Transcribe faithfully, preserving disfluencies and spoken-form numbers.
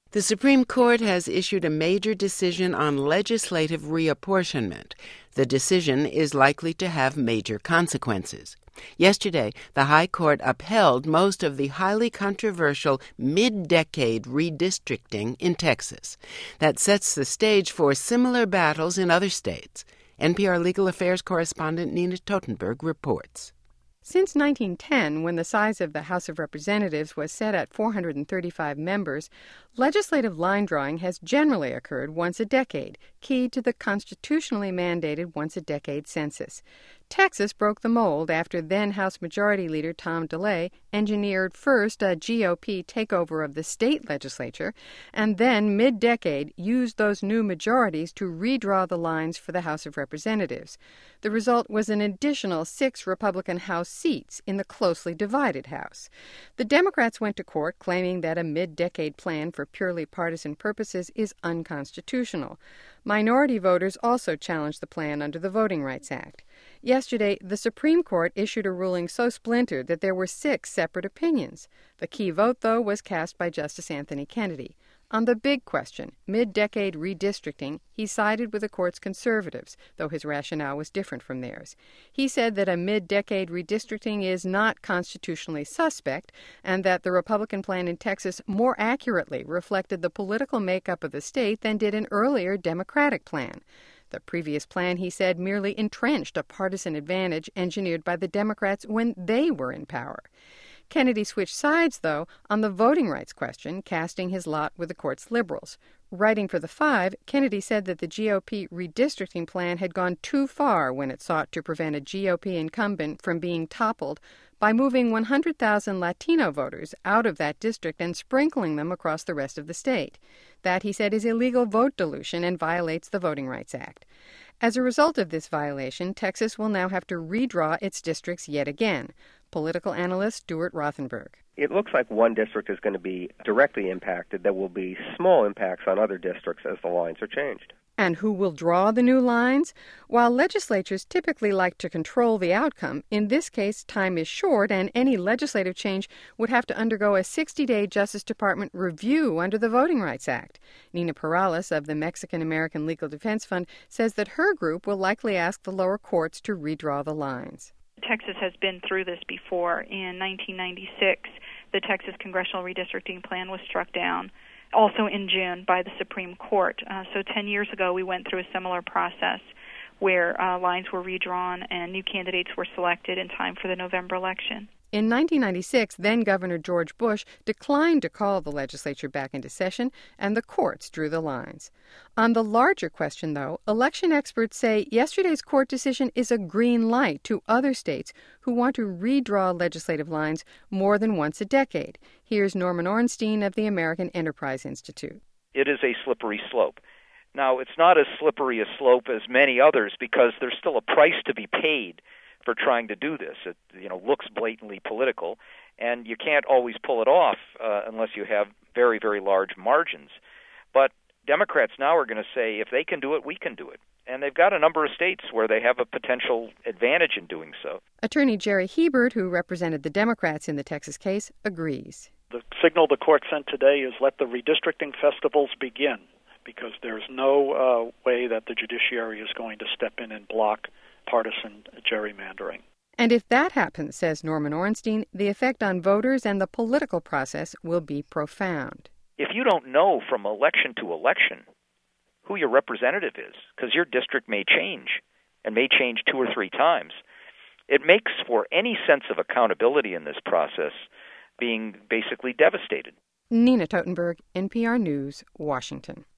The Supreme Court has issued a major decision on legislative reapportionment. The decision is likely to have major consequences. Yesterday, the High Court upheld most of the highly controversial mid-decade redistricting in Texas. That sets the stage for similar battles in other states. N P R Legal Affairs correspondent Nina Totenberg reports. Since nineteen ten, when the size of the House of Representatives was set at four hundred thirty-five members, legislative line drawing has generally occurred once a decade, key to the constitutionally mandated once-a-decade census. Texas broke the mold after then-House Majority Leader Tom DeLay engineered first a G O P takeover of the state legislature, and then, mid-decade, used those new majorities to redraw the lines for the House of Representatives. The result was an additional six Republican House seats in the closely divided House. The Democrats went to court claiming that a mid-decade plan for purely partisan purposes is unconstitutional. Minority voters also challenged the plan under the Voting Rights Act. Yesterday, the Supreme Court issued a ruling so splintered that there were six separate opinions. The key vote, though, was cast by Justice Anthony Kennedy. On the big question, mid-decade redistricting, he sided with the court's conservatives, though his rationale was different from theirs. He said that a mid-decade redistricting is not constitutionally suspect and that the Republican plan in Texas more accurately reflected the political makeup of the state than did an earlier Democratic plan. The previous plan, he said, merely entrenched a partisan advantage engineered by the Democrats when they were in power. Kennedy switched sides, though, on the voting rights question, casting his lot with the court's liberals. Writing for The Five, Kennedy said that the G O P redistricting plan had gone too far when it sought to prevent a G O P incumbent from being toppled by moving one hundred thousand Latino voters out of that district and sprinkling them across the rest of the state. That, he said, is illegal vote dilution and violates the Voting Rights Act. As a result of this violation, Texas will now have to redraw its districts yet again. Political analyst Stuart Rothenberg. It looks like one district is going to be directly impacted. There will be small impacts on other districts as the lines are changed. And who will draw the new lines? While legislatures typically like to control the outcome, in this case time is short and any legislative change would have to undergo a sixty-day Justice Department review under the Voting Rights Act. Nina Perales of the Mexican-American Legal Defense Fund says that her group will likely ask the lower courts to redraw the lines. Texas has been through this before. In nineteen ninety-six, the Texas Congressional Redistricting Plan was struck down, also in June, by the Supreme Court. Uh, so ten years ago, we went through a similar process where uh, lines were redrawn and new candidates were selected in time for the November election. In nineteen ninety-six, then-Governor George Bush declined to call the legislature back into session, and the courts drew the lines. On the larger question, though, election experts say yesterday's court decision is a green light to other states who want to redraw legislative lines more than once a decade. Here's Norman Ornstein of the American Enterprise Institute. It is a slippery slope. Now, it's not as slippery a slope as many others because there's still a price to be paid for trying to do this. It, you know, looks blatantly political, and you can't always pull it off uh, unless you have very, very large margins. But Democrats now are going to say, if they can do it, we can do it. And they've got a number of states where they have a potential advantage in doing so. Attorney Jerry Hebert, who represented the Democrats in the Texas case, agrees. The signal the court sent today is let the redistricting festivals begin, because there's no uh, way that the judiciary is going to step in and block partisan gerrymandering. And if that happens, says Norman Ornstein, the effect on voters and the political process will be profound. If you don't know from election to election who your representative is, because your district may change and may change two or three times, it makes for any sense of accountability in this process being basically devastated. Nina Totenberg, N P R News, Washington.